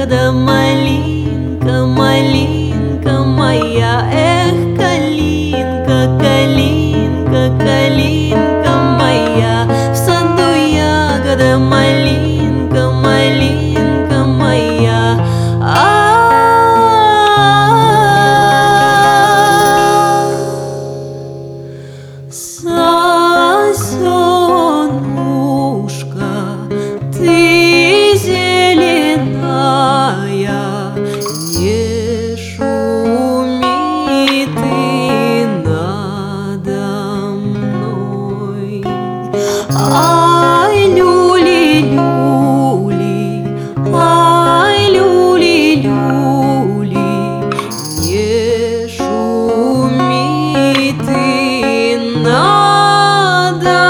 ягода, малинка, малинка моя. Эх, калинка, калинка, калинка моя. В саду ягода, малинка, малинка моя. Сосенушка, ты зеленая, не шуми ты надо мной. Ай, люли-люли, ай, люли-люли, не шуми ты надо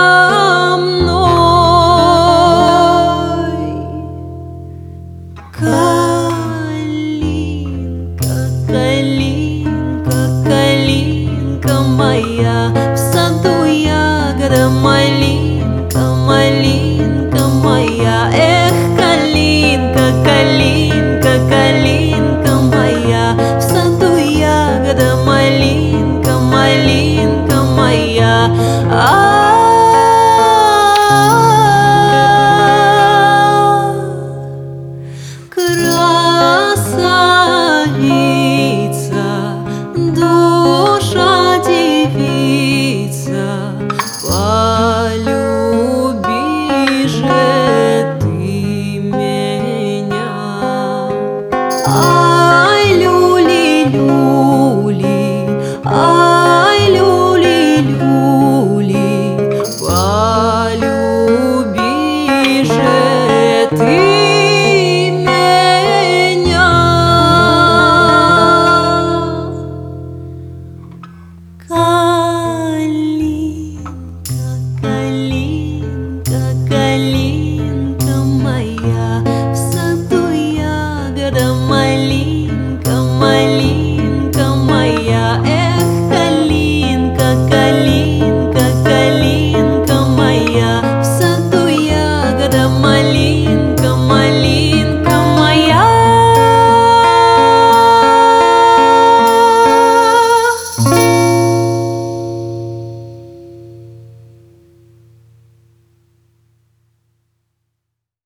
мной. Калинка, калинка, калинка моя. В саду ягода, малинка, малинка моя. Эх, калинка, калинка, калинка моя. В саду ягода, малинка, малинка моя. Красавица, душа девица, полюби же ты меня. Ай, люли-люли.